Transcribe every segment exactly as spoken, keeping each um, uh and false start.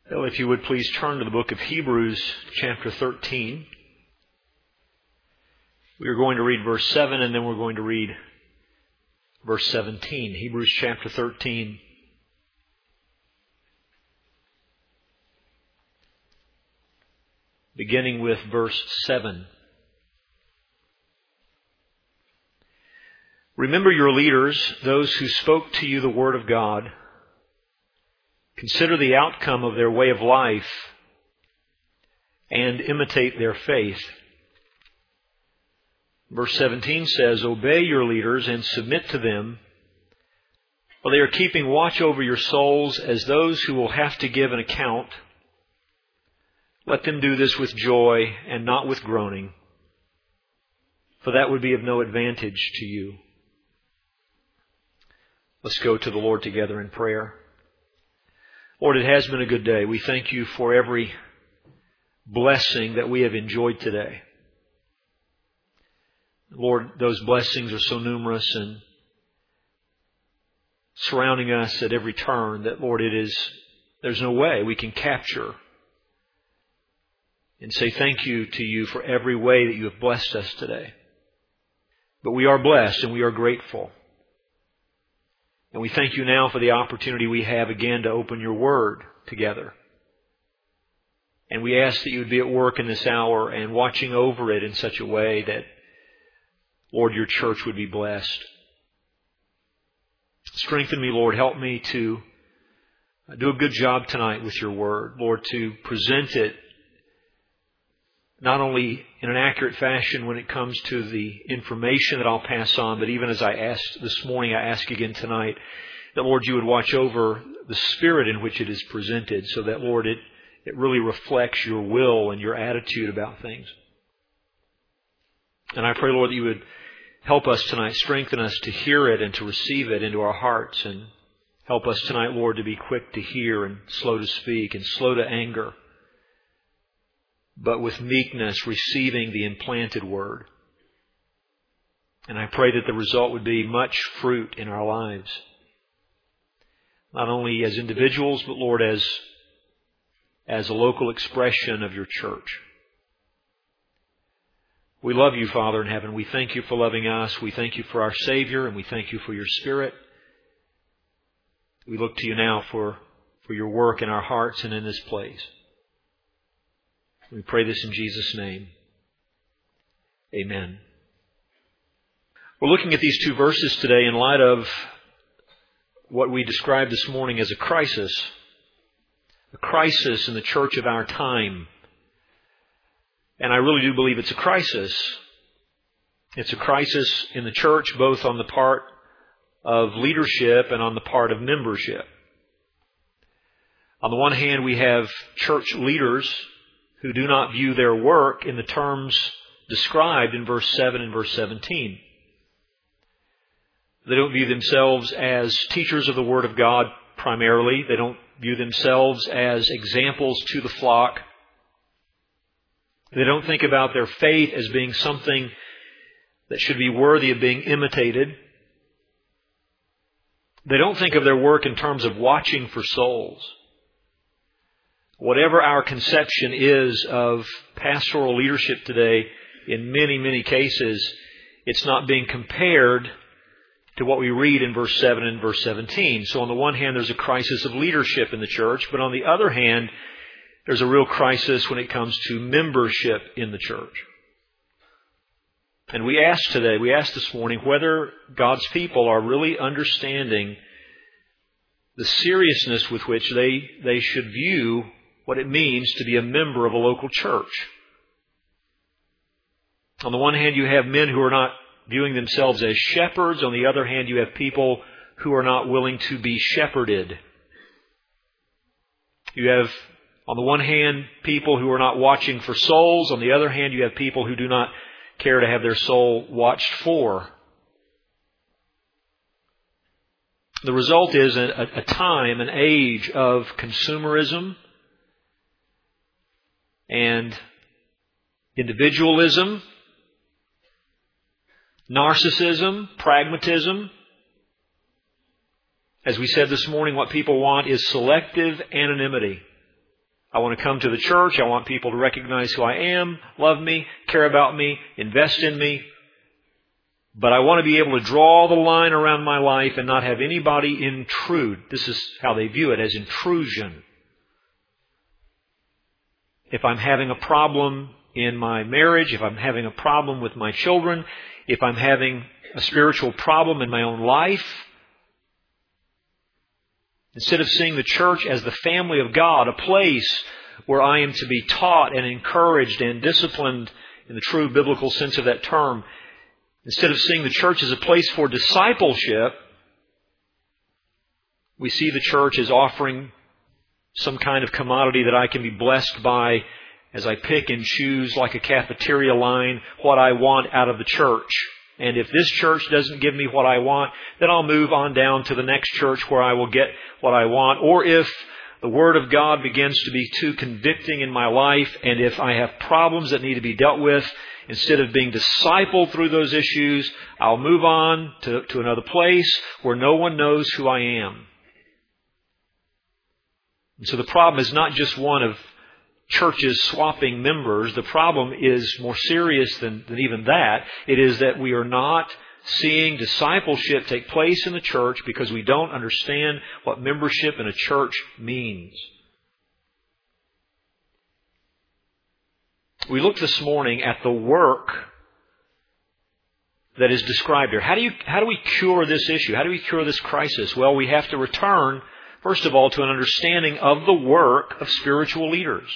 Well, if you would please turn to the book of Hebrews, chapter thirteen. We are going to read verse seven and then we're going to read verse seventeen. Hebrews chapter thirteen. Beginning with verse seven. Remember your leaders, those who spoke to you the word of God. Consider the outcome of their way of life and imitate their faith. Verse seventeen says, Obey your leaders and submit to them, for they are keeping watch over your souls as those who will have to give an account. Let them do this with joy and not with groaning, for that would be of no advantage to you. Let's go to the Lord together in prayer. Lord, it has been a good day. We thank you for every blessing that we have enjoyed today. Lord, those blessings are so numerous and surrounding us at every turn that, Lord, it is, there's no way we can capture and say thank you to you for every way that you have blessed us today. But we are blessed and we are grateful. And we thank you now for the opportunity we have again to open your word together. And we ask that you would be at work in this hour and watching over it in such a way that, Lord, your church would be blessed. Strengthen me, Lord. Help me to do a good job tonight with your word. Lord, to present it not only in an accurate fashion when it comes to the information that I'll pass on, but even as I asked this morning, I ask again tonight, that, Lord, you would watch over the spirit in which it is presented so that, Lord, it, it really reflects your will and your attitude about things. And I pray, Lord, that you would help us tonight, strengthen us to hear it and to receive it into our hearts, and help us tonight, Lord, to be quick to hear and slow to speak and slow to anger, but with meekness receiving the implanted word. And I pray that the result would be much fruit in our lives, not only as individuals, but, Lord, as, as a local expression of your church. We love you, Father in heaven. We thank you for loving us. We thank you for our Savior, and we thank you for your Spirit. We look to you now for, for your work in our hearts and in this place. We pray this in Jesus' name. Amen. We're looking at these two verses today in light of what we described this morning as a crisis. A crisis in the church of our time. And I really do believe it's a crisis. It's a crisis in the church, both on the part of leadership and on the part of membership. On the one hand, we have church leaders who do not view their work in the terms described in verse seven and verse seventeen. They don't view themselves as teachers of the Word of God primarily. They don't view themselves as examples to the flock. They don't think about their faith as being something that should be worthy of being imitated. They don't think of their work in terms of watching for souls. Whatever our conception is of pastoral leadership today, in many, many cases, it's not being compared to what we read in verse seven and verse seventeen. So on the one hand, there's a crisis of leadership in the church, but on the other hand, there's a real crisis when it comes to membership in the church. And we ask today, we ask this morning, whether God's people are really understanding the seriousness with which they, they should view what it means to be a member of a local church. On the one hand, you have men who are not viewing themselves as shepherds. On the other hand, you have people who are not willing to be shepherded. You have, on the one hand, people who are not watching for souls. On the other hand, you have people who do not care to have their soul watched for. The result is a, a time, an age of consumerism and individualism, narcissism, pragmatism. As we said this morning, what people want is selective anonymity. I want to come to the church. I want people to recognize who I am, love me, care about me, invest in me. But I want to be able to draw the line around my life and not have anybody intrude. This is how they view it, as intrusion. If I'm having a problem in my marriage, if I'm having a problem with my children, if I'm having a spiritual problem in my own life, instead of seeing the church as the family of God, a place where I am to be taught and encouraged and disciplined in the true biblical sense of that term, instead of seeing the church as a place for discipleship, we see the church as offering some kind of commodity that I can be blessed by as I pick and choose like a cafeteria line what I want out of the church. And if this church doesn't give me what I want, then I'll move on down to the next church where I will get what I want. Or if the Word of God begins to be too convicting in my life, and if I have problems that need to be dealt with, instead of being discipled through those issues, I'll move on to, to another place where no one knows who I am. And so the problem is not just one of churches swapping members. The problem is more serious than, than even that. It is that we are not seeing discipleship take place in the church because we don't understand what membership in a church means. We looked this morning at the work that is described here. How do you, how do we cure this issue? How do we cure this crisis? Well, we have to return, first of all, to an understanding of the work of spiritual leaders.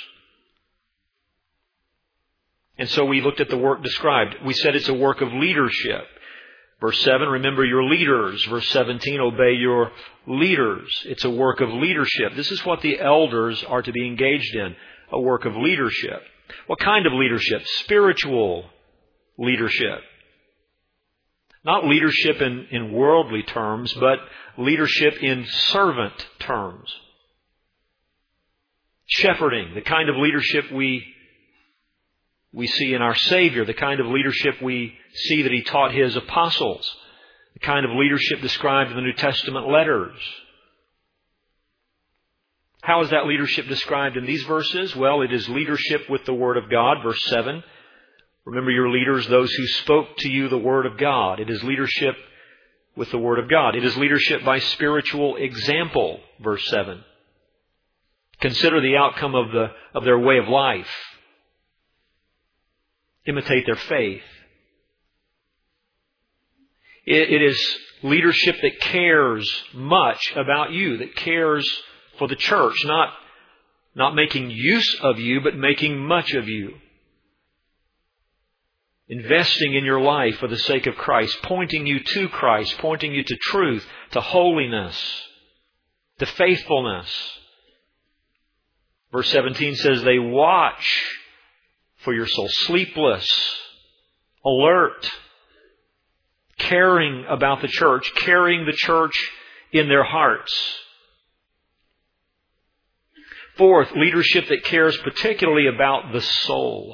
And so we looked at the work described. We said it's a work of leadership. Verse seven, remember your leaders. Verse seventeen, obey your leaders. It's a work of leadership. This is what the elders are to be engaged in, a work of leadership. What kind of leadership? Spiritual leadership. Not leadership in, in worldly terms, but leadership in servant terms. Shepherding, the kind of leadership we we see in our Savior, the kind of leadership we see that He taught His apostles, the kind of leadership described in the New Testament letters. How is that leadership described in these verses? Well, it is leadership with the Word of God, verse seven. Remember your leaders, those who spoke to you the Word of God. It is leadership with the Word of God. It is leadership by spiritual example, verse seven. Consider the outcome of the of their way of life. Imitate their faith. It, it is leadership that cares much about you, that cares for the church, not, not making use of you, but making much of you. Investing in your life for the sake of Christ, pointing you to Christ, pointing you to truth, to holiness, to faithfulness. Verse seventeen says, they watch for your soul, sleepless, alert, caring about the church, carrying the church in their hearts. Fourth, leadership that cares particularly about the soul.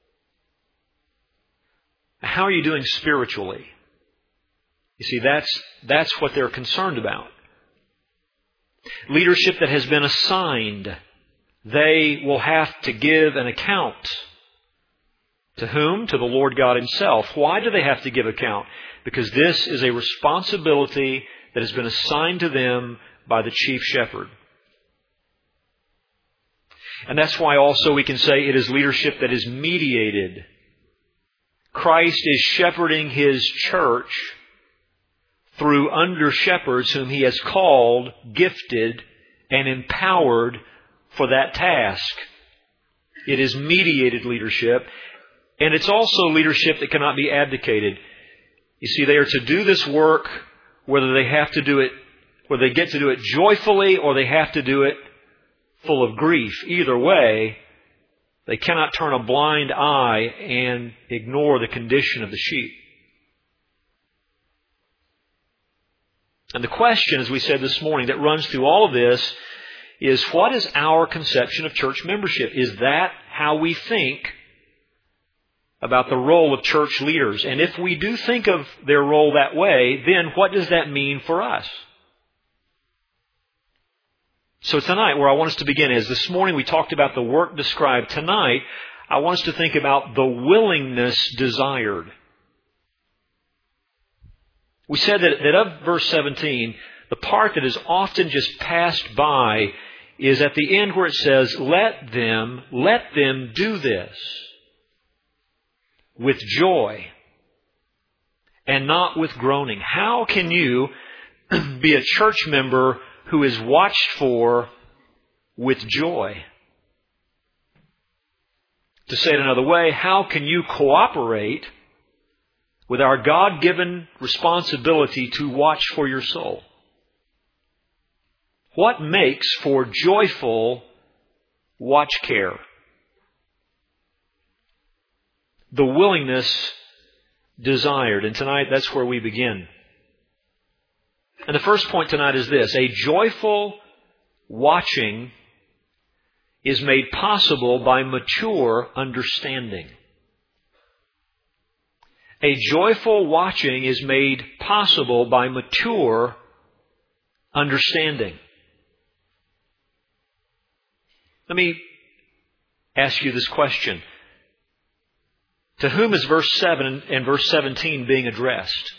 How are you doing spiritually? You see, that's, that's what they're concerned about. Leadership that has been assigned. They will have to give an account. To whom? To the Lord God Himself. Why do they have to give account? Because this is a responsibility that has been assigned to them by the chief shepherd. And that's why also we can say it is leadership that is mediated. Christ is shepherding His church through under-shepherds whom He has called, gifted, and empowered for that task. It is mediated leadership. And it's also leadership that cannot be abdicated. You see, they are to do this work whether they have to do it, whether they get to do it joyfully or they have to do it full of grief. Either way, they cannot turn a blind eye and ignore the condition of the sheep. And the question, as we said this morning, that runs through all of this is, what is our conception of church membership? Is that how we think about the role of church leaders? And if we do think of their role that way, then what does that mean for us? So tonight, where I want us to begin is, this morning we talked about the work described. Tonight, I want us to think about the willingness desired. We said that, that of verse seventeen, the part that is often just passed by is at the end where it says, let them, let them do this with joy and not with groaning. How can you be a church member who is watched for with joy? To say it another way, how can you cooperate with our God-given responsibility to watch for your soul? What makes for joyful watch care? The willingness desired. And tonight, that's where we begin. And the first point tonight is this: a joyful watching is made possible by mature understanding. A joyful watching is made possible by mature understanding. Let me ask you this question. To whom is verse seven and verse seventeen being addressed?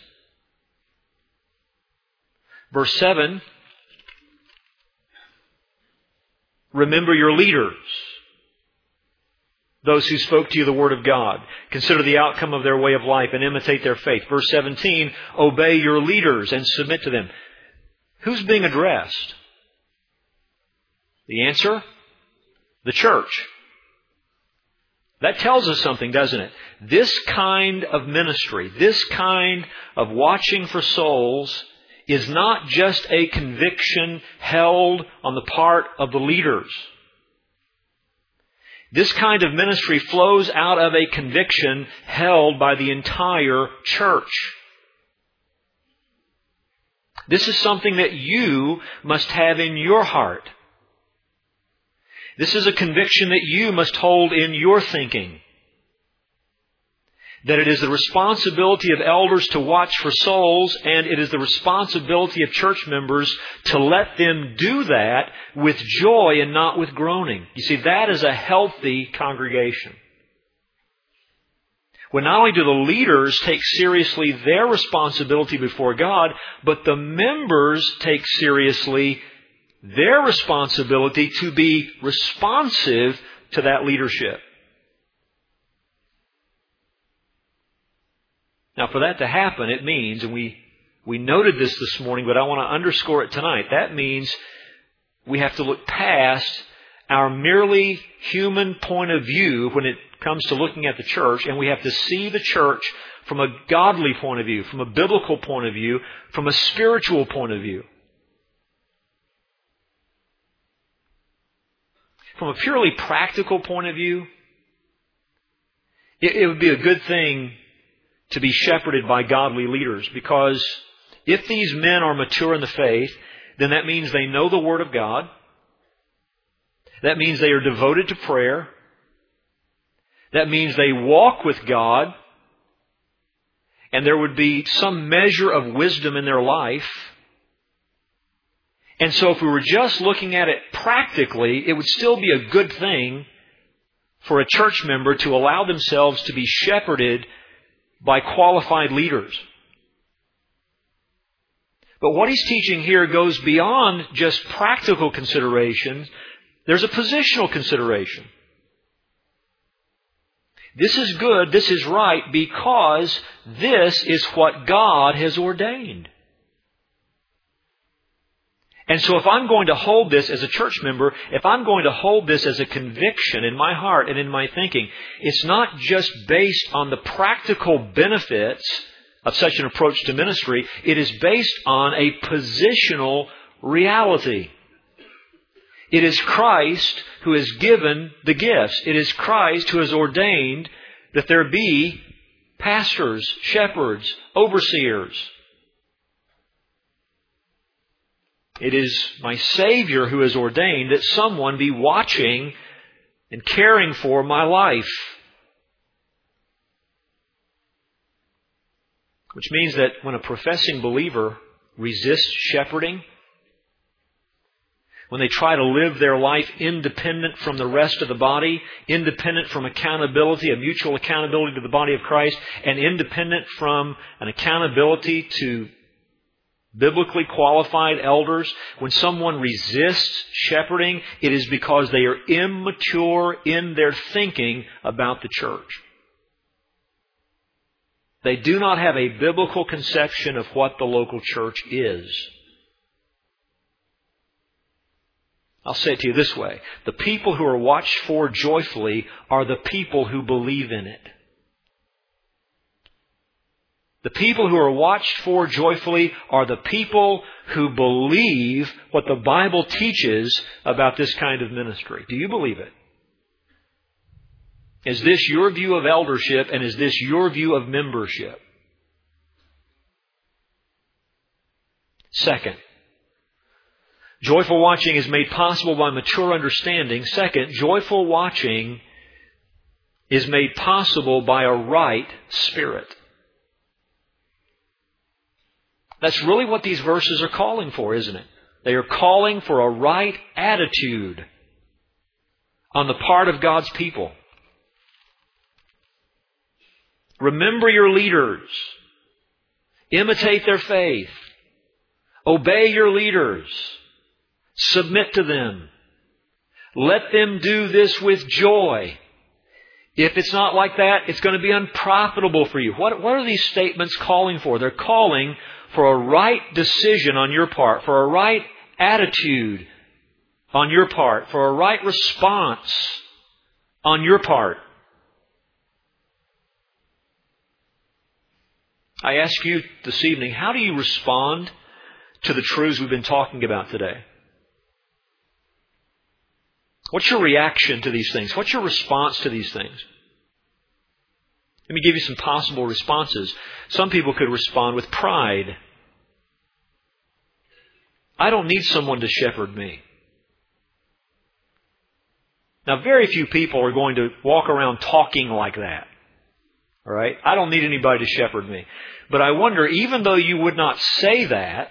Verse seven, remember your leaders, those who spoke to you the word of God. Consider the outcome of their way of life and imitate their faith. Verse seventeen, obey your leaders and submit to them. Who's being addressed? The answer? The church. That tells us something, doesn't it? This kind of ministry, this kind of watching for souls is not just a conviction held on the part of the leaders. This kind of ministry flows out of a conviction held by the entire church. This is something that you must have in your heart. This is a conviction that you must hold in your thinking. That it is the responsibility of elders to watch for souls, and it is the responsibility of church members to let them do that with joy and not with groaning. You see, that is a healthy congregation. When not only do the leaders take seriously their responsibility before God, but the members take seriously their responsibility to be responsive to that leadership. Now, for that to happen, it means, and we, we noted this this morning, but I want to underscore it tonight. That means we have to look past our merely human point of view when it comes to looking at the church, and we have to see the church from a godly point of view, from a biblical point of view, from a spiritual point of view. From a purely practical point of view, it, it would be a good thing to be shepherded by godly leaders, because if these men are mature in the faith, then that means they know the Word of God. That means they are devoted to prayer. That means they walk with God. And there would be some measure of wisdom in their life. And so if we were just looking at it practically, it would still be a good thing for a church member to allow themselves to be shepherded by qualified leaders. But what he's teaching here goes beyond just practical considerations. There's a positional consideration. This is good, this is right, because this is what God has ordained. And so if I'm going to hold this as a church member, if I'm going to hold this as a conviction in my heart and in my thinking, it's not just based on the practical benefits of such an approach to ministry. It is based on a positional reality. It is Christ who has given the gifts. It is Christ who has ordained that there be pastors, shepherds, overseers. It is my Savior who has ordained that someone be watching and caring for my life. Which means that when a professing believer resists shepherding, when they try to live their life independent from the rest of the body, independent from accountability, a mutual accountability to the body of Christ, and independent from an accountability to biblically qualified elders, when someone resists shepherding, it is because they are immature in their thinking about the church. They do not have a biblical conception of what the local church is. I'll say it to you this way. The people who are watched for joyfully are the people who believe in it. The people who are watched for joyfully are the people who believe what the Bible teaches about this kind of ministry. Do you believe it? Is this your view of eldership, and is this your view of membership? Second, joyful watching is made possible by mature understanding. Second, joyful watching is made possible by a right spirit. That's really what these verses are calling for, isn't it? They are calling for a right attitude on the part of God's people. Remember your leaders. Imitate their faith. Obey your leaders. Submit to them. Let them do this with joy. If it's not like that, it's going to be unprofitable for you. What, what are these statements calling for? They're calling for a right decision on your part, for a right attitude on your part, for a right response on your part. I ask you this evening, how do you respond to the truths we've been talking about today? What's your reaction to these things? What's your response to these things? Let me give you some possible responses. Some people could respond with pride. I don't need someone to shepherd me. Now, very few people are going to walk around talking like that. All right? I don't need anybody to shepherd me. But I wonder, even though you would not say that,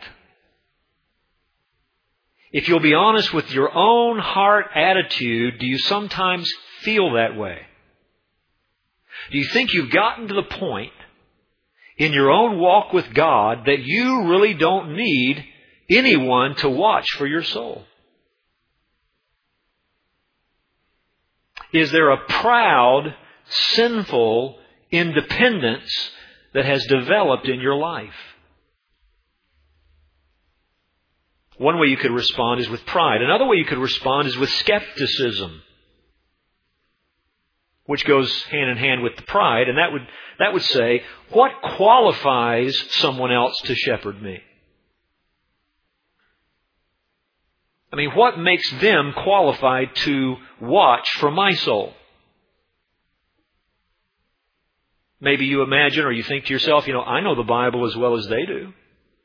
if you'll be honest with your own heart attitude, do you sometimes feel that way? Do you think you've gotten to the point in your own walk with God that you really don't need anyone to watch for your soul? Is there a proud, sinful independence that has developed in your life? One way you could respond is with pride. Another way you could respond is with skepticism, which goes hand in hand with the pride, and that would that would say, what qualifies someone else to shepherd me? I mean, what makes them qualified to watch for my soul? Maybe you imagine or you think to yourself, you know, I know the Bible as well as they do.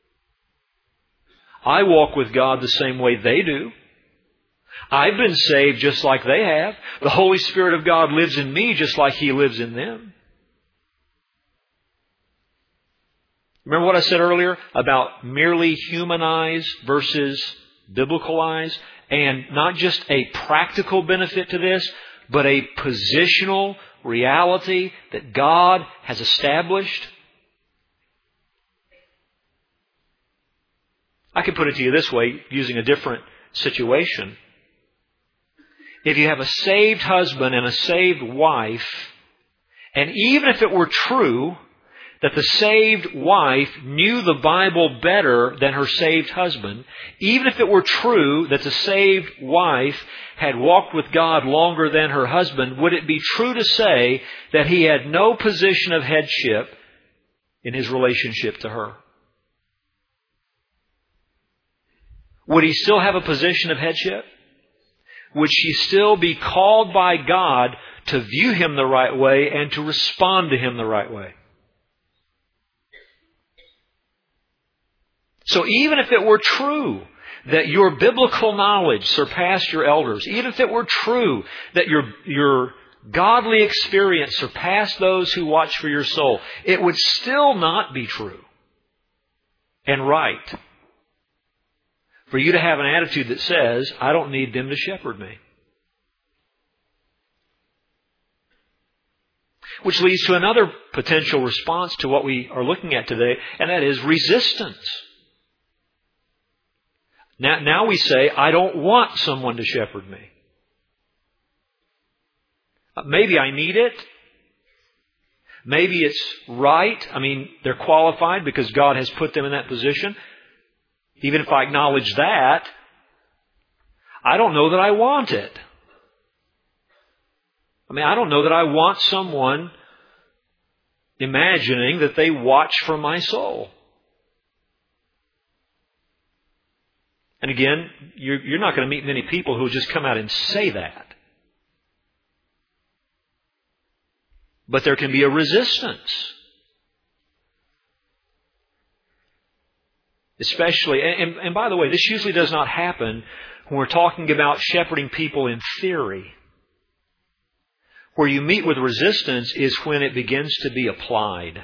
I walk with God the same way they do. I've been saved just like they have. The Holy Spirit of God lives in me just like He lives in them. Remember what I said earlier about merely human eyes versus biblical eyes? And not just a practical benefit to this, but a positional reality that God has established. I can put it to you this way, using a different situation. If you have a saved husband and a saved wife, and even if it were true that the saved wife knew the Bible better than her saved husband, even if it were true that the saved wife had walked with God longer than her husband, would it be true to say that he had no position of headship in his relationship to her? Would he still have a position of headship? Would she still be called by God to view him the right way and to respond to him the right way? So even if it were true that your biblical knowledge surpassed your elders, even if it were true that your, your godly experience surpassed those who watch for your soul, it would still not be true and right for you to have an attitude that says, I don't need them to shepherd me. Which leads to another potential response to what we are looking at today, and that is resistance. Now, now we say, I don't want someone to shepherd me. Maybe I need it. Maybe it's right. I mean, they're qualified because God has put them in that position. Even if I acknowledge that, I don't know that I want it. I mean, I don't know that I want someone imagining that they watch for my soul. And again, you're, you're not going to meet many people who will just come out and say that. But there can be a resistance. Especially, and, and by the way, this usually does not happen when we're talking about shepherding people in theory. Where you meet with resistance is when it begins to be applied.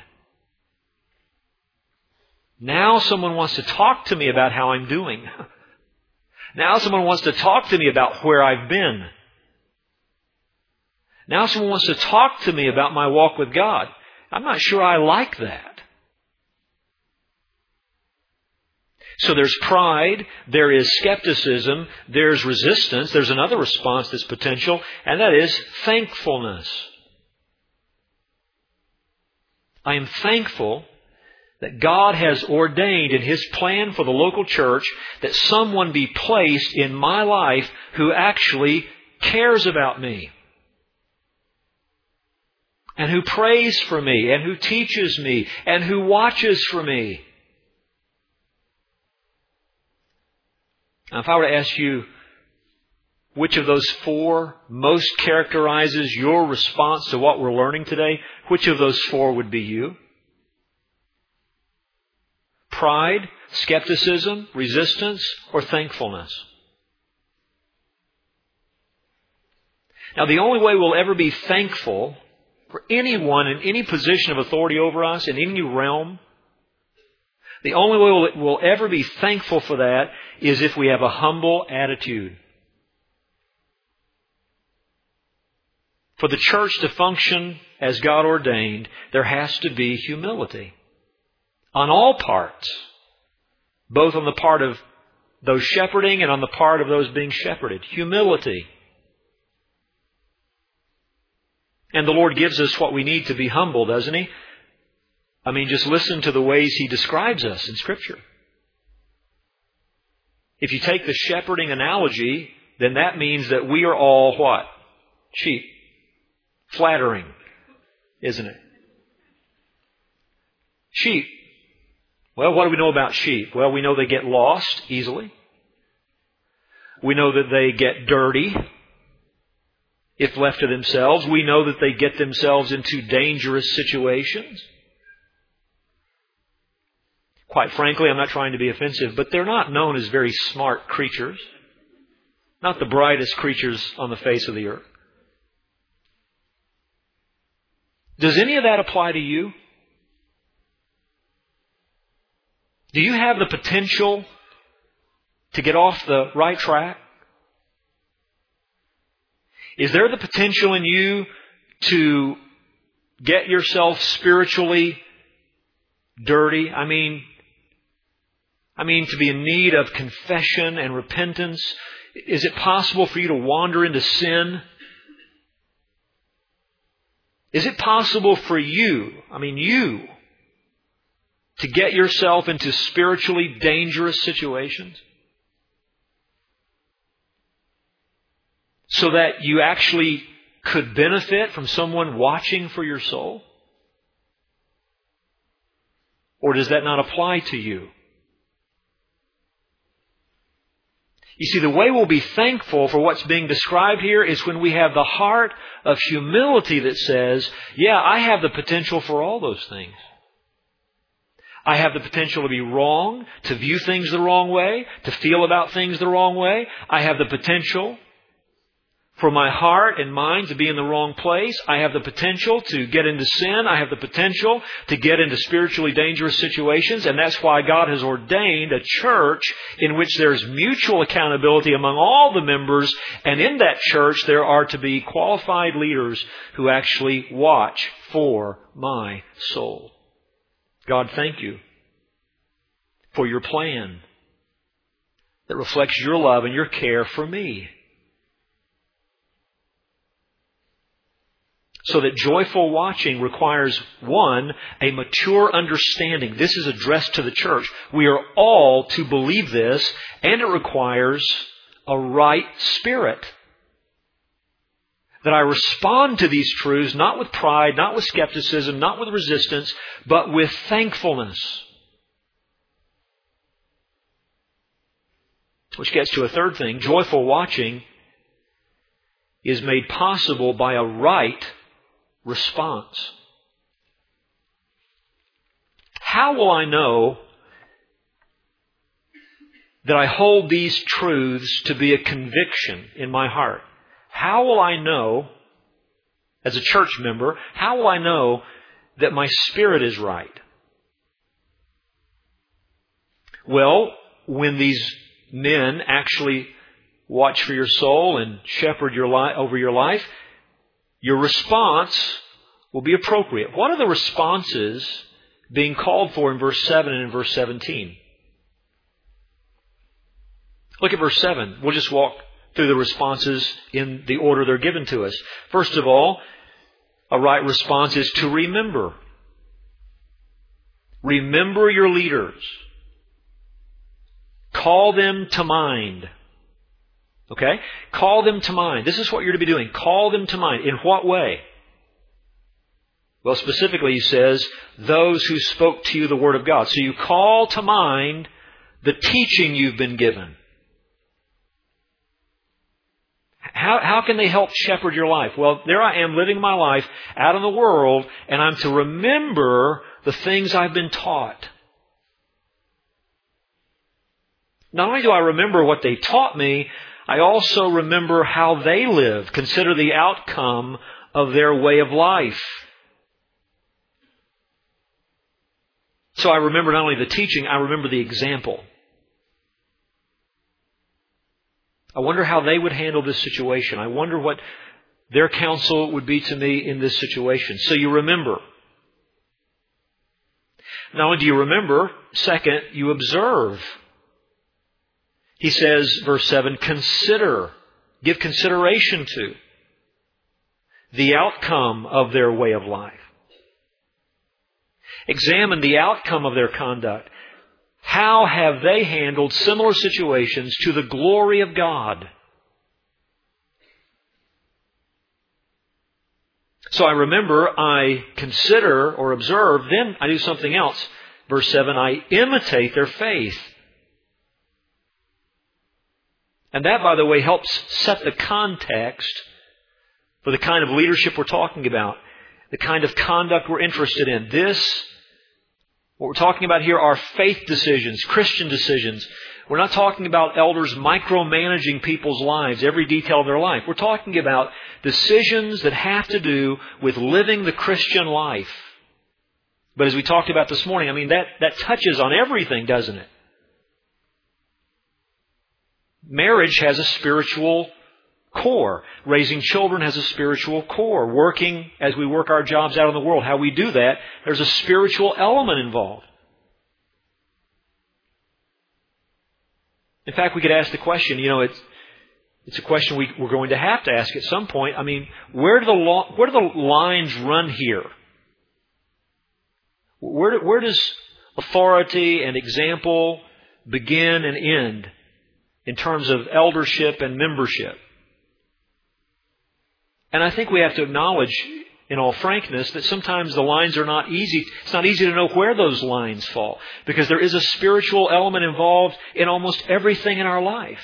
Now someone wants to talk to me about how I'm doing. Now someone wants to talk to me about where I've been. Now someone wants to talk to me about my walk with God. I'm not sure I like that. So there's pride, there is skepticism, there's resistance, there's another response that's potential, and that is thankfulness. I am thankful that God has ordained in His plan for the local church that someone be placed in my life who actually cares about me. And who prays for me, and who teaches me, and who watches for me. Now, if I were to ask you which of those four most characterizes your response to what we're learning today, which of those four would be you? Pride, skepticism, resistance, or thankfulness? Now, the only way we'll ever be thankful for anyone in any position of authority over us, in any realm, the only way we'll, we'll ever be thankful for that is if we have a humble attitude. For the church to function as God ordained, there has to be humility. On all parts. Both on the part of those shepherding and on the part of those being shepherded. Humility. And the Lord gives us what we need to be humble, doesn't He? I mean, just listen to the ways He describes us in Scripture. If you take the shepherding analogy, then that means that we are all what? Sheep. Flattering, isn't it? Sheep. Well, what do we know about sheep? Well, we know they get lost easily. We know that they get dirty if left to themselves. We know that they get themselves into dangerous situations. Quite frankly, I'm not trying to be offensive, but they're not known as very smart creatures. Not the brightest creatures on the face of the earth. Does any of that apply to you? Do you have the potential to get off the right track? Is there the potential in you to get yourself spiritually dirty? I mean, I mean, to be in need of confession and repentance. Is it possible for you to wander into sin? Is it possible for you, I mean you, to get yourself into spiritually dangerous situations? So that you actually could benefit from someone watching for your soul? Or does that not apply to you? You see, the way we'll be thankful for what's being described here is when we have the heart of humility that says, yeah, I have the potential for all those things. I have the potential to be wrong, to view things the wrong way, to feel about things the wrong way. I have the potential for my heart and mind to be in the wrong place. I have the potential to get into sin. I have the potential to get into spiritually dangerous situations. And that's why God has ordained a church in which there's mutual accountability among all the members. And in that church, there are to be qualified leaders who actually watch for my soul. God, thank you for your plan that reflects your love and your care for me. So that joyful watching requires, one, a mature understanding. This is addressed to the church. We are all to believe this, and it requires a right spirit. That I respond to these truths not with pride, not with skepticism, not with resistance, but with thankfulness. Which gets to a third thing. Joyful watching is made possible by a right response. How will I know that I hold these truths to be a conviction in my heart? How will I know, as a church member, how will I know that my spirit is right? Well, when these men actually watch for your soul and shepherd your life over your life, your response will be appropriate. What are the responses being called for in verse seven and in verse seventeen? Look at verse seven. We'll just walk through the responses in the order they're given to us. First of all, a right response is to remember. Remember your leaders. Call them to mind. Okay? Call them to mind. This is what you're to be doing. Call them to mind. In what way? Well, specifically he says, those who spoke to you the Word of God. So you call to mind the teaching you've been given. How, how can they help shepherd your life? Well, there I am living my life out in the world, and I'm to remember the things I've been taught. Not only do I remember what they taught me, I also remember how they live. Consider the outcome of their way of life. So I remember not only the teaching, I remember the example. I wonder how they would handle this situation. I wonder what their counsel would be to me in this situation. So you remember. Not only do you remember, second, you observe. He says, verse seven, consider, give consideration to the outcome of their way of life. Examine the outcome of their conduct. How have they handled similar situations to the glory of God? So I remember, I consider or observe, then I do something else. Verse seven, I imitate their faith. And that, by the way, helps set the context for the kind of leadership we're talking about, the kind of conduct we're interested in. This, what we're talking about here, are faith decisions, Christian decisions. We're not talking about elders micromanaging people's lives, every detail of their life. We're talking about decisions that have to do with living the Christian life. But as we talked about this morning, I mean, that, that touches on everything, doesn't it? Marriage has a spiritual core. Raising children has a spiritual core. Working as we work our jobs out in the world, how we do that, there's a spiritual element involved. In fact, we could ask the question, you know, it's, it's a question we, we're going to have to ask at some point. I mean, where do the, lo- where do the lines run here? Where, do, where does authority and example begin and end in terms of eldership and membership? And I think we have to acknowledge, in all frankness, that sometimes the lines are not easy. It's not easy to know where those lines fall, because there is a spiritual element involved in almost everything in our life.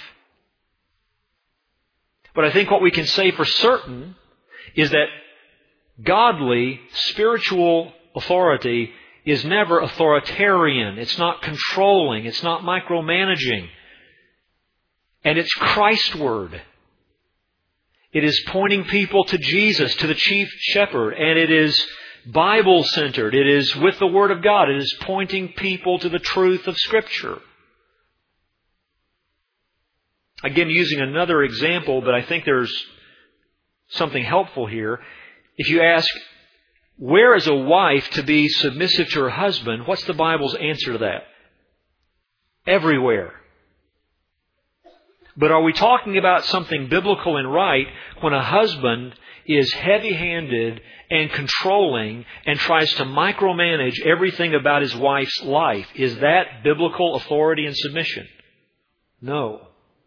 But I think what we can say for certain is that godly, spiritual authority is never authoritarian. It's not controlling. It's not micromanaging. And it's Christ's Word. It is pointing people to Jesus, to the chief shepherd, and it is Bible-centered. It is with the Word of God. It is pointing people to the truth of Scripture. Again, using another example, but I think there's something helpful here. If you ask, where is a wife to be submissive to her husband? What's the Bible's answer to that? Everywhere. But are we talking about something biblical and right when a husband is heavy-handed and controlling and tries to micromanage everything about his wife's life? Is that biblical authority and submission? No.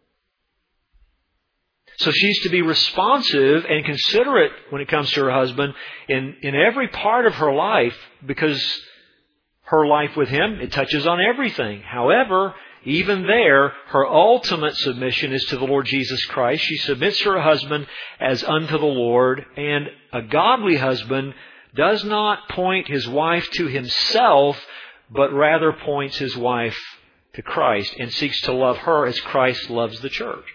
So she's to be responsive and considerate when it comes to her husband in, in every part of her life, because her life with him, it touches on everything. However, even there, her ultimate submission is to the Lord Jesus Christ. She submits to her husband as unto the Lord. And a godly husband does not point his wife to himself, but rather points his wife to Christ and seeks to love her as Christ loves the church.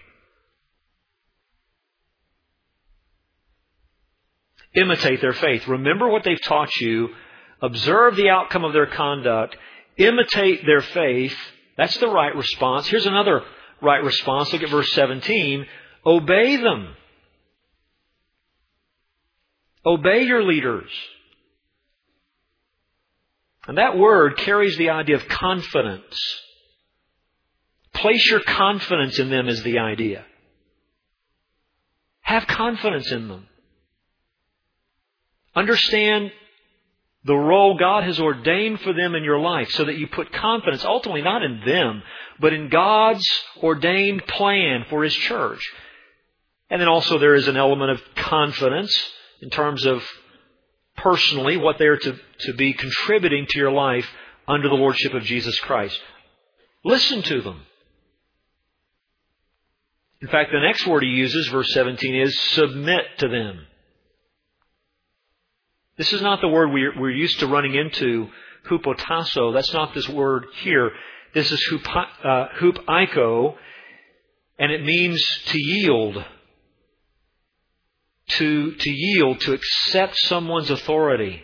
Imitate their faith. Remember what they've taught you. Observe the outcome of their conduct. Imitate their faith. That's the right response. Here's another right response. Look at verse seventeen. Obey them. Obey your leaders. And that word carries the idea of confidence. Place your confidence in them is the idea. Have confidence in them. Understand the role God has ordained for them in your life so that you put confidence ultimately not in them, but in God's ordained plan for His church. And then also there is an element of confidence in terms of personally what they are to, to be contributing to your life under the Lordship of Jesus Christ. Listen to them. In fact, the next word he uses, verse seventeen, is submit to them. This is not the word we're, we're used to running into, hupotasso. That's not this word here. This is hup, uh, hupaiko, and it means to yield. To, to yield, to accept someone's authority.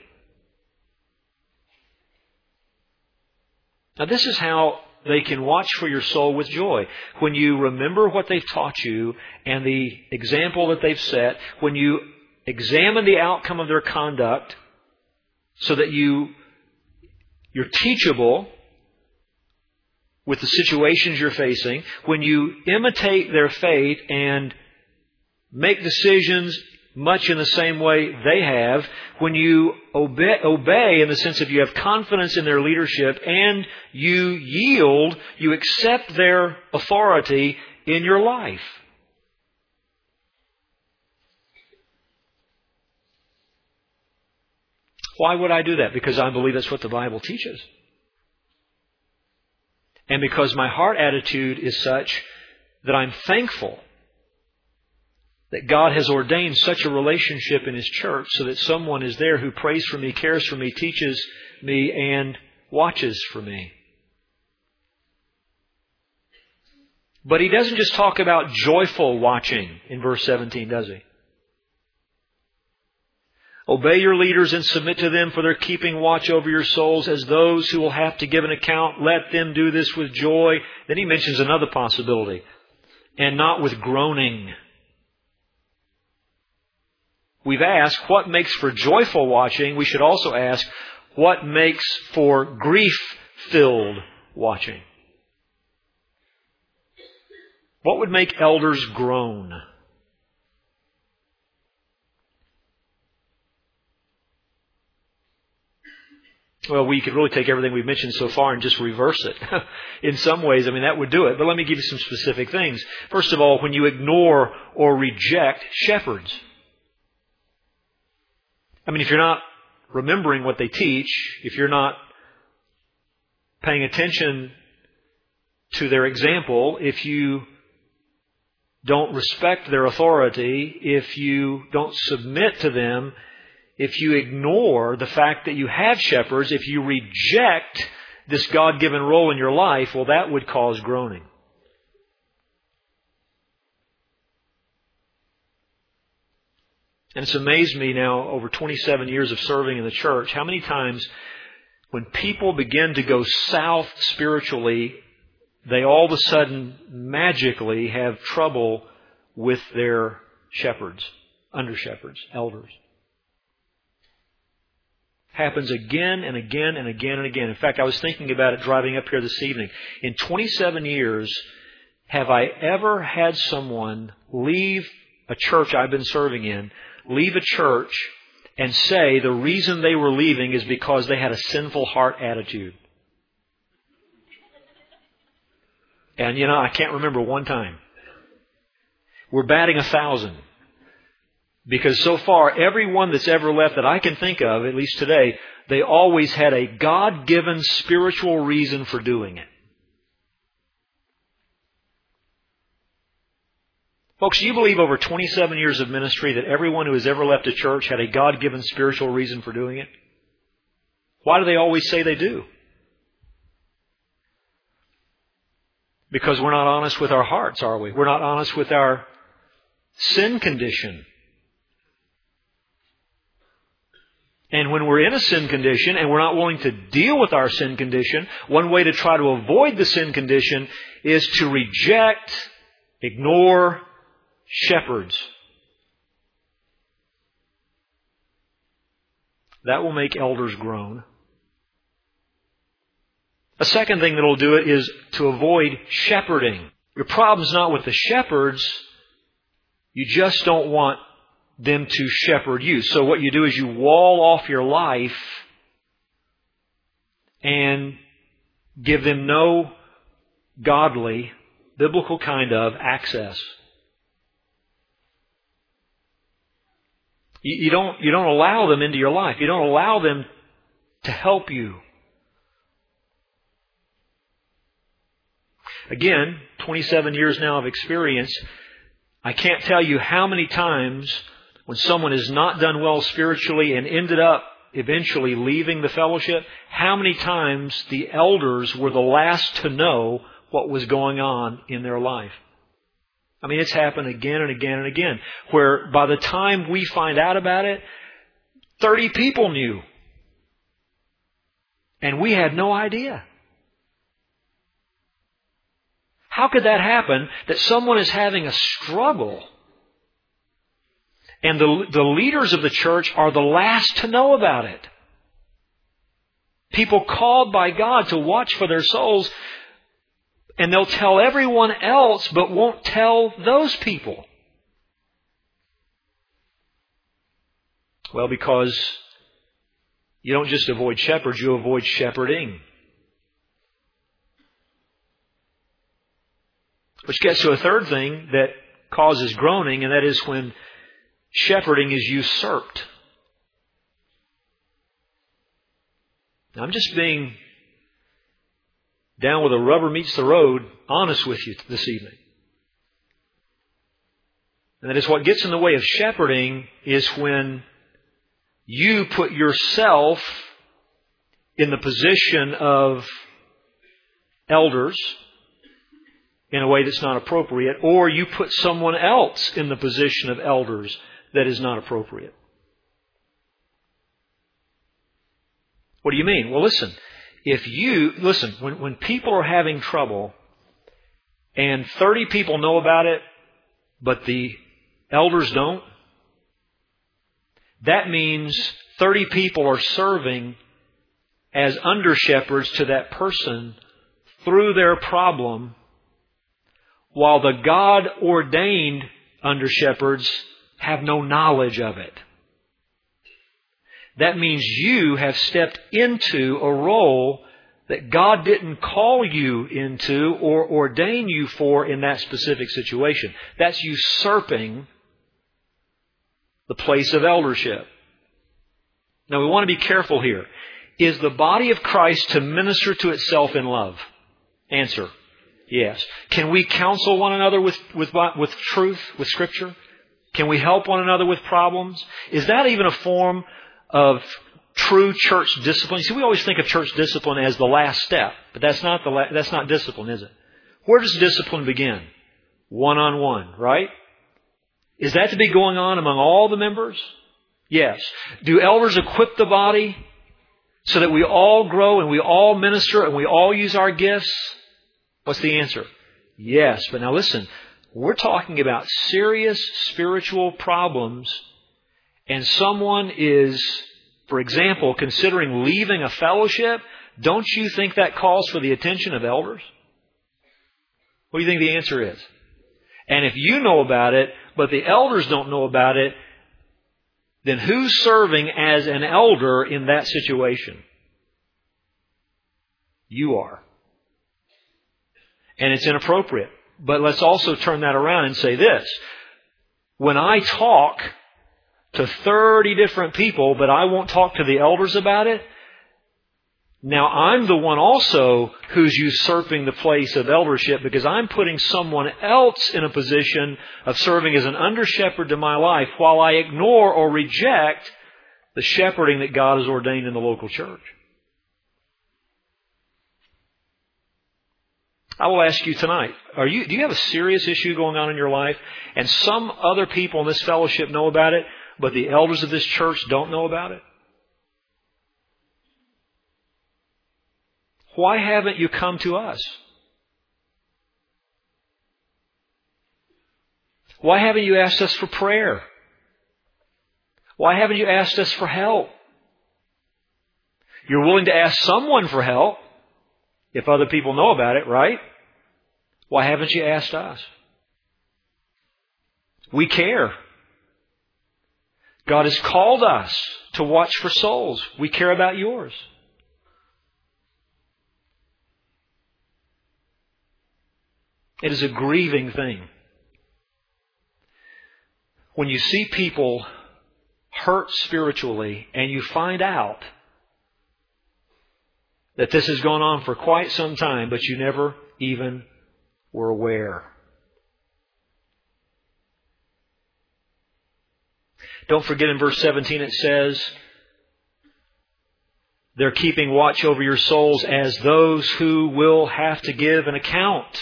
Now this is how they can watch for your soul with joy. When you remember what they've taught you and the example that they've set, when you examine the outcome of their conduct so that you, you're teachable with the situations you're facing, when you imitate their faith and make decisions much in the same way they have, when you obey, obey in the sense of you have confidence in their leadership and you yield, you accept their authority in your life. Why would I do that? Because I believe that's what the Bible teaches. And because my heart attitude is such that I'm thankful that God has ordained such a relationship in His church so that someone is there who prays for me, cares for me, teaches me, and watches for me. But he doesn't just talk about joyful watching in verse seventeen, does he? Obey your leaders and submit to them, for they're keeping watch over your souls as those who will have to give an account. Let them do this with joy. Then he mentions another possibility. And not with groaning. We've asked what makes for joyful watching. We should also ask what makes for grief-filled watching. What would make elders groan? Well, we could really take everything we've mentioned so far and just reverse it. In some ways, I mean, that would do it. But let me give you some specific things. First of all, when you ignore or reject shepherds. I mean, if you're not remembering what they teach, if you're not paying attention to their example, if you don't respect their authority, if you don't submit to them, if you ignore the fact that you have shepherds, if you reject this God-given role in your life, well, that would cause groaning. And it's amazed me now, over twenty-seven years of serving in the church, how many times when people begin to go south spiritually, they all of a sudden magically have trouble with their shepherds, under shepherds, elders. Happens again and again and again and again. In fact, I was thinking about it driving up here this evening. In twenty-seven years, have I ever had someone leave a church I've been serving in, leave a church and say the reason they were leaving is because they had a sinful heart attitude? And you know, I can't remember one time. We're batting a thousand. Because so far, everyone that's ever left that I can think of, at least today, they always had a God-given spiritual reason for doing it. Folks, do you believe over twenty-seven years of ministry that everyone who has ever left a church had a God-given spiritual reason for doing it? Why do they always say they do? Because we're not honest with our hearts, are we? We're not honest with our sin condition. And when we're in a sin condition and we're not willing to deal with our sin condition, one way to try to avoid the sin condition is to reject, ignore shepherds. That will make elders groan. A second thing that will do it is to avoid shepherding. Your problem's not with the shepherds. You just don't want them to shepherd you. So what you do is you wall off your life and give them no godly, biblical kind of access. You, you don't, you don't allow them into your life. You don't allow them to help you. Again, twenty-seven years now of experience, I can't tell you how many times when someone has not done well spiritually and ended up eventually leaving the fellowship, how many times the elders were the last to know what was going on in their life. I mean, it's happened again and again and again, where by the time we find out about it, thirty people knew. And we had no idea. How could that happen, that someone is having a struggle and the, the leaders of the church are the last to know about it? People called by God to watch for their souls, and they'll tell everyone else but won't tell those people. Well, because you don't just avoid shepherds, you avoid shepherding. Which gets to a third thing that causes groaning, and that is when shepherding is usurped. Now, I'm just being down where the rubber meets the road, honest with you this evening. And that is what gets in the way of shepherding is when you put yourself in the position of elders in a way that's not appropriate, or you put someone else in the position of elders that is not appropriate. What do you mean? Well, listen, if you, listen, when, when people are having trouble and thirty people know about it, but the elders don't, that means thirty people are serving as under-shepherds to that person through their problem, while the God-ordained under-shepherds have no knowledge of it. That means you have stepped into a role that God didn't call you into or ordain you for in that specific situation. That's usurping the place of eldership. Now, we want to be careful here. Is the body of Christ to minister to itself in love? Answer. Yes. Can we counsel one another with, with, with truth, with Scripture? Can we help one another with problems? Is that even a form of true church discipline? See, we always think of church discipline as the last step, but that's not the la- that's not discipline, is it? Where does discipline begin? One-on-one, right? Is that to be going on among all the members? Yes. Do elders equip the body so that we all grow and we all minister and we all use our gifts? What's the answer? Yes. But now listen, we're talking about serious spiritual problems, and someone is, for example, considering leaving a fellowship. Don't you think that calls for the attention of elders? What do you think the answer is? And if you know about it, but the elders don't know about it, then who's serving as an elder in that situation? You are. And it's inappropriate. But let's also turn that around and say this. When I talk to thirty different people, but I won't talk to the elders about it, now I'm the one also who's usurping the place of eldership, because I'm putting someone else in a position of serving as an under-shepherd to my life while I ignore or reject the shepherding that God has ordained in the local church. I will ask you tonight, are you, do you have a serious issue going on in your life and some other people in this fellowship know about it, but the elders of this church don't know about it? Why haven't you come to us? Why haven't you asked us for prayer? Why haven't you asked us for help? You're willing to ask someone for help if other people know about it, right? Why haven't you asked us? We care. God has called us to watch for souls. We care about yours. It is a grieving thing when you see people hurt spiritually and you find out that this has gone on for quite some time, but you never even were aware. Don't forget in verse seventeen it says, they're keeping watch over your souls as those who will have to give an account.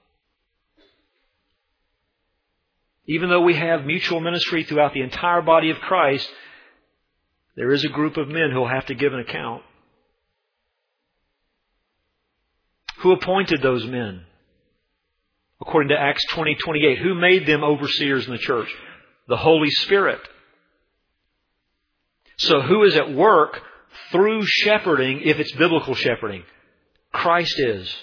Even though we have mutual ministry throughout the entire body of Christ, there is a group of men who will have to give an account. Who appointed those men? According to Acts twenty twenty-eight, who made them overseers in the church? The Holy Spirit. So who is at work through shepherding, if it's biblical shepherding? Christ is.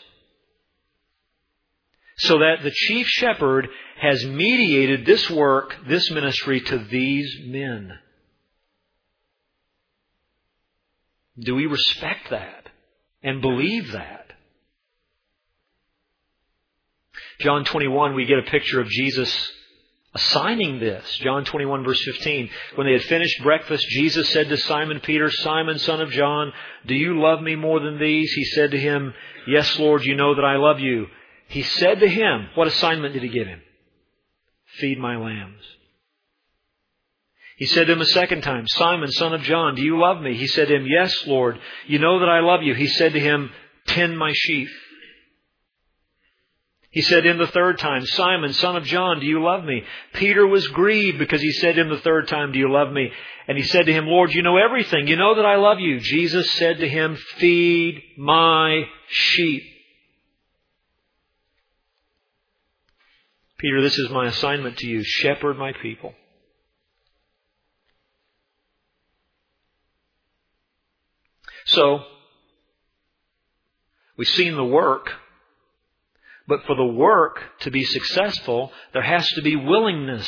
So that the chief shepherd has mediated this work, this ministry to these men. Do we respect that and believe that? John twenty-one, we get a picture of Jesus assigning this. John twenty-one, verse fifteen. When they had finished breakfast, Jesus said to Simon Peter, Simon, son of John, do you love me more than these? He said to him, yes, Lord, you know that I love you. He said to him, what assignment did he give him? Feed my lambs. He said to him a second time, Simon, son of John, do you love me? He said to him, yes, Lord, you know that I love you. He said to him, tend my sheep. He said to him the third time, Simon, son of John, do you love me? Peter was grieved because he said to him the third time, do you love me? And he said to him, Lord, you know everything. You know that I love you. Jesus said to him, feed my sheep. Peter, this is my assignment to you. Shepherd my people. So, we've seen the work. But for the work to be successful, there has to be willingness.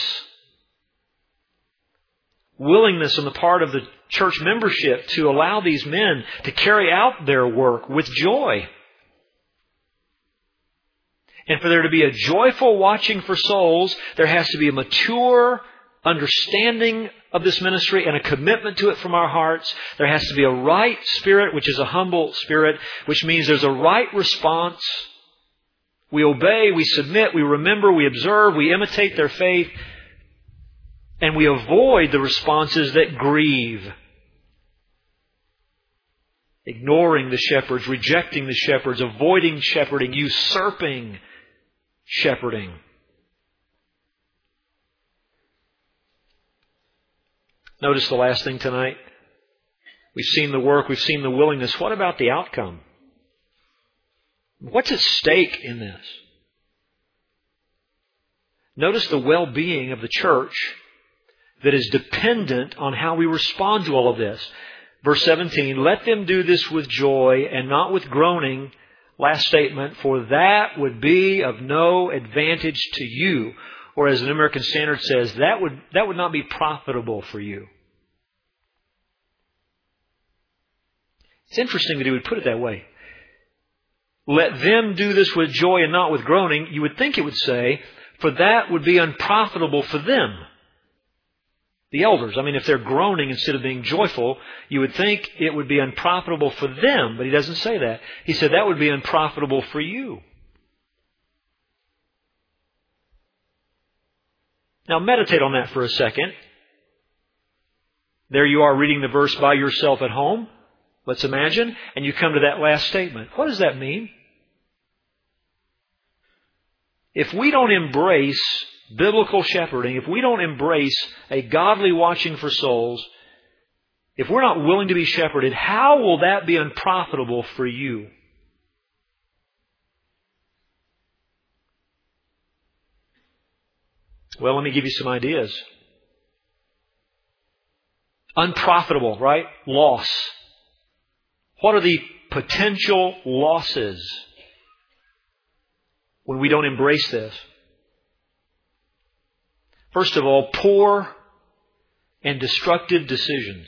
Willingness on the part of the church membership to allow these men to carry out their work with joy. And for there to be a joyful watching for souls, there has to be a mature understanding of this ministry and a commitment to it from our hearts. There has to be a right spirit, which is a humble spirit, which means there's a right response. We obey, we submit, we remember, we observe, we imitate their faith, and we avoid the responses that grieve. Ignoring the shepherds, rejecting the shepherds, avoiding shepherding, usurping shepherding. Notice the last thing tonight. We've seen the work, we've seen the willingness. What about the outcome? What's at stake in this? Notice the well-being of the church that is dependent on how we respond to all of this. Verse seventeen, let them do this with joy and not with groaning. Last statement, for that would be of no advantage to you. Or as an American Standard says, that would, that would not be profitable for you. It's interesting that he would put it that way. Let them do this with joy and not with groaning. You would think it would say, for that would be unprofitable for them. The elders. I mean, if they're groaning instead of being joyful, you would think it would be unprofitable for them. But he doesn't say that. He said that would be unprofitable for you. Now meditate on that for a second. There you are reading the verse by yourself at home. Let's imagine. And you come to that last statement. What does that mean? If we don't embrace biblical shepherding, if we don't embrace a godly watching for souls, if we're not willing to be shepherded, how will that be unprofitable for you? Well, let me give you some ideas. Unprofitable, right? Loss. What are the potential losses when we don't embrace this? First of all, poor and destructive decisions.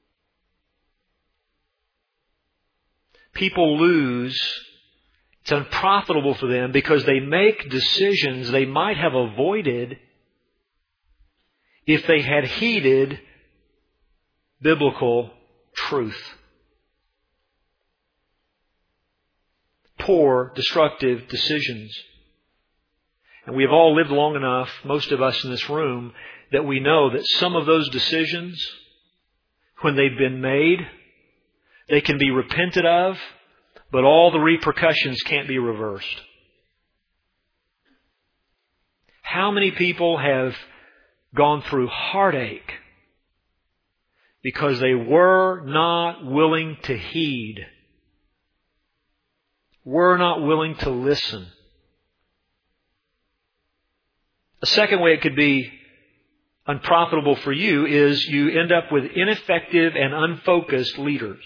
People lose. It's unprofitable for them because they make decisions they might have avoided if they had heeded biblical truth. Poor, destructive decisions. And we have all lived long enough, most of us in this room, that we know that some of those decisions, when they've been made, they can be repented of, but all the repercussions can't be reversed. How many people have gone through heartache because they were not willing to heed, were not willing to listen? A second way it could be unprofitable for you is you end up with ineffective and unfocused leaders.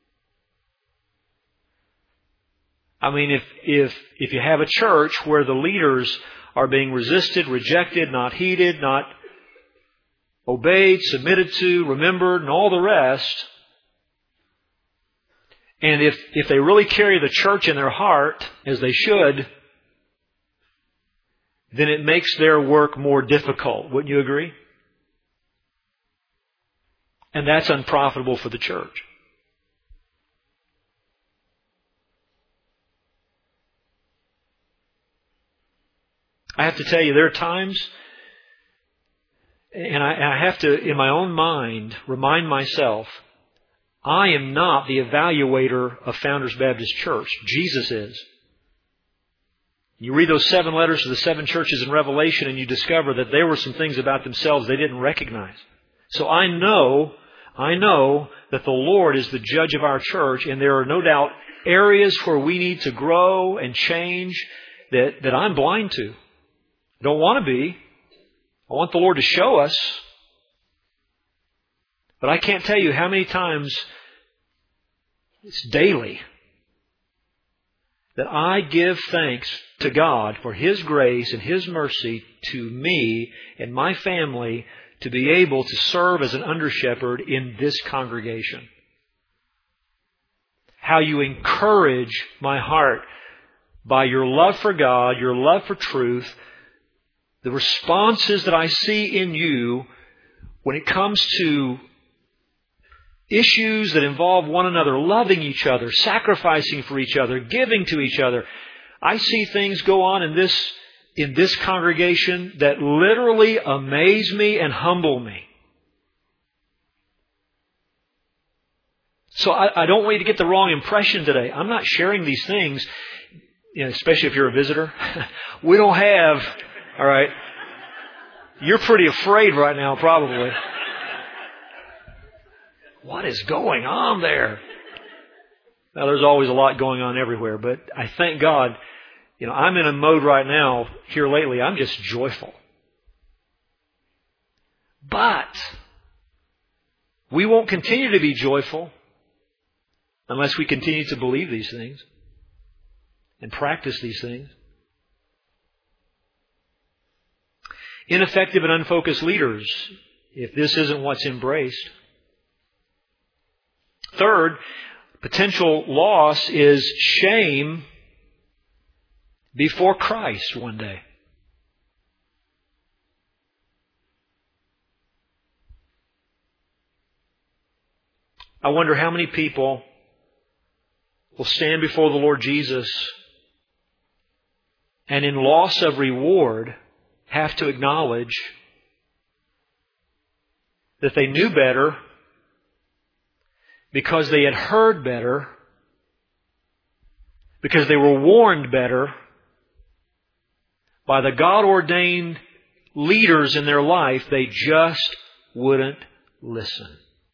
I mean, if, if, if you have a church where the leaders are being resisted, rejected, not heeded, not obeyed, submitted to, remembered, and all the rest, and if, if they really carry the church in their heart, as they should, then it makes their work more difficult. Wouldn't you agree? And that's unprofitable for the church. I have to tell you, there are times, and I, I have to, in my own mind, remind myself, I am not the evaluator of Founders Baptist Church. Jesus is. You read those seven letters to the seven churches in Revelation and you discover that there were some things about themselves they didn't recognize. So I know, I know that the Lord is the judge of our church, and there are no doubt areas where we need to grow and change that, that I'm blind to. I don't want to be. I want the Lord to show us. But I can't tell you how many times, it's daily, that I give thanks to God for His grace and His mercy to me and my family to be able to serve as an under-shepherd in this congregation. How you encourage my heart by your love for God, your love for truth, the responses that I see in you when it comes to issues that involve one another, loving each other, sacrificing for each other, giving to each other. I see things go on in this, in this congregation that literally amaze me and humble me. So I, I don't want you to get the wrong impression today. I'm not sharing these things, you know, especially if you're a visitor. We don't have, all right, you're pretty afraid right now probably. what is going on there? Now, there's always a lot going on everywhere, but I thank God, you know, I'm in a mode right now, here lately, I'm just joyful. But we won't continue to be joyful unless we continue to believe these things and practice these things. Ineffective and unfocused leaders, if this isn't what's embraced. Third, potential loss is shame before Christ one day. I wonder how many people will stand before the Lord Jesus and in loss of reward have to acknowledge that they knew better because they had heard better, because they were warned better by the God-ordained leaders in their life. They just wouldn't listen.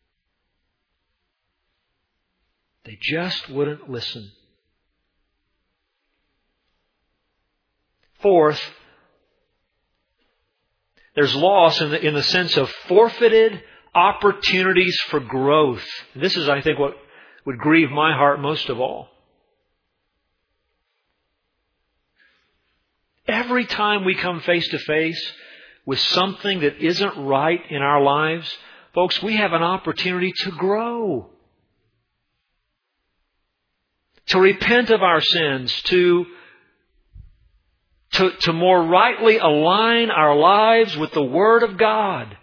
They just wouldn't listen. Fourth, there's loss in the, in the sense of forfeited opportunities for growth. And this is, I think, what would grieve my heart most of all. Every time we come face to face with something that isn't right in our lives, folks, we have an opportunity to grow. To repent of our sins, to, to, to more rightly align our lives with the Word of God.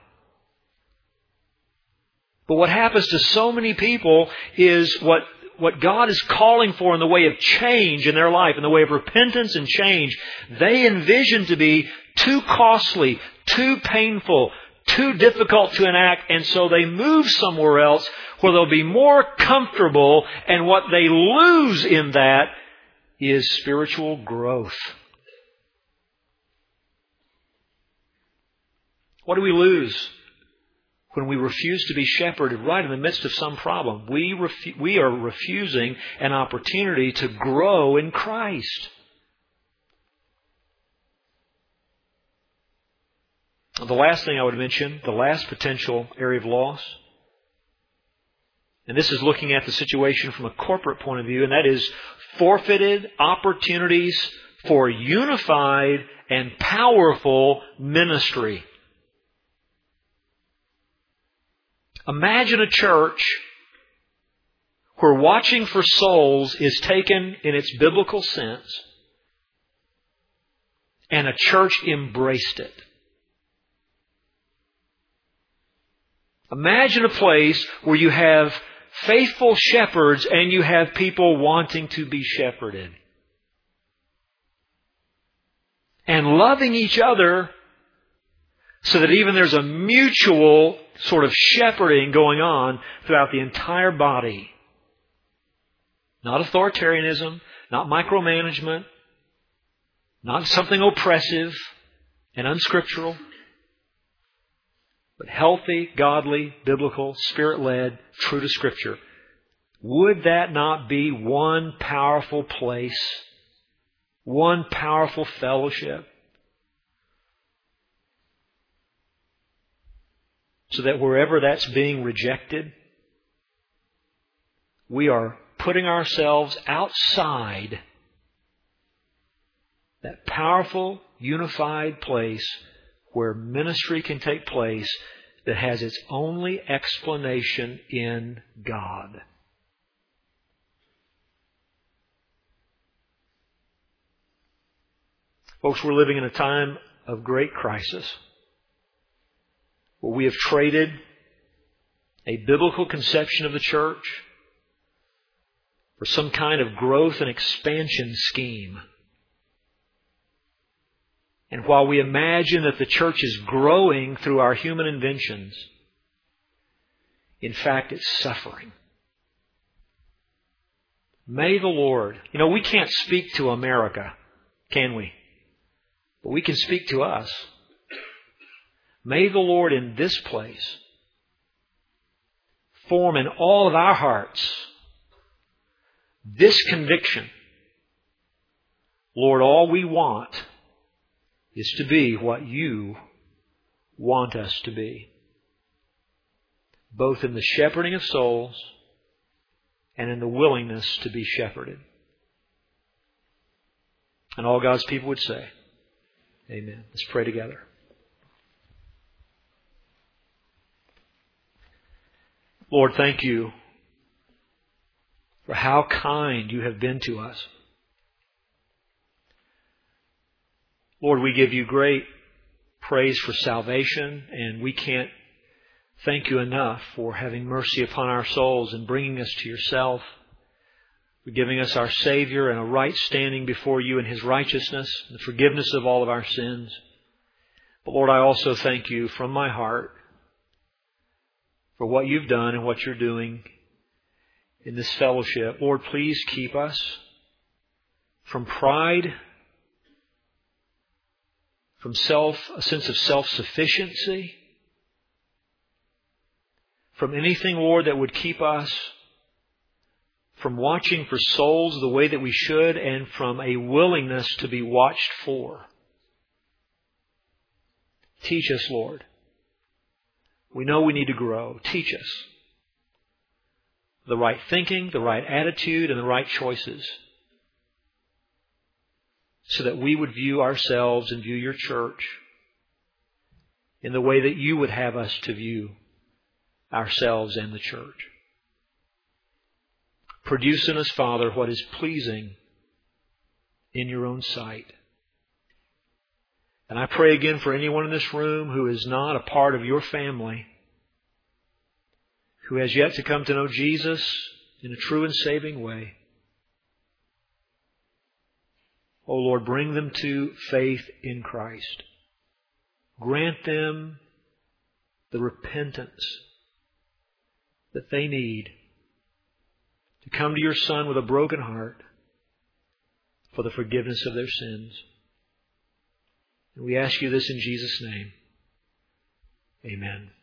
But what happens to so many people is what, what God is calling for in the way of change in their life, in the way of repentance and change, they envision to be too costly, too painful, too difficult to enact, and so they move somewhere else where they'll be more comfortable, and what they lose in that is spiritual growth. What do we lose when we refuse to be shepherded right in the midst of some problem? We refu- we are refusing an opportunity to grow in Christ. The last thing I would mention, the last potential area of loss, and this is looking at the situation from a corporate point of view, and that is forfeited opportunities for unified and powerful ministry. Imagine a church where watching for souls is taken in its biblical sense, and a church embraced it. Imagine a place where you have faithful shepherds and you have people wanting to be shepherded. And loving each other so that even there's a mutual sort of shepherding going on throughout the entire body. Not authoritarianism, not micromanagement, not something oppressive and unscriptural, but healthy, godly, biblical, Spirit-led, true to Scripture. Would that not be one powerful place, one powerful fellowship? So that wherever that's being rejected, we are putting ourselves outside that powerful, unified place where ministry can take place that has its only explanation in God. Folks, we're living in a time of great crisis where we have traded a biblical conception of the church for some kind of growth and expansion scheme. And while we imagine that the church is growing through our human inventions, in fact, it's suffering. May the Lord, you know, we can't speak to America, can we? But we can speak to us. May the Lord in this place form in all of our hearts this conviction. Lord, all we want is to be what you want us to be, both in the shepherding of souls and in the willingness to be shepherded. And all God's people would say, amen. Let's pray together. Lord, thank you for how kind you have been to us. Lord, we give you great praise for salvation, and we can't thank you enough for having mercy upon our souls and bringing us to yourself, for giving us our Savior and a right standing before you in His righteousness, and the forgiveness of all of our sins. But Lord, I also thank you from my heart for what you've done and what you're doing in this fellowship. Lord, please keep us from pride, from self, a sense of self-sufficiency, from anything, Lord, that would keep us from watching for souls the way that we should, and from a willingness to be watched for. Teach us, Lord. We know we need to grow. Teach us the right thinking, the right attitude, and the right choices, so that we would view ourselves and view your church in the way that you would have us to view ourselves and the church. Produce in us, Father, what is pleasing in your own sight. And I pray again for anyone in this room who is not a part of your family, who has yet to come to know Jesus in a true and saving way. Oh Lord, bring them to faith in Christ. Grant them the repentance that they need to come to your Son with a broken heart for the forgiveness of their sins. And we ask you this in Jesus' name. Amen.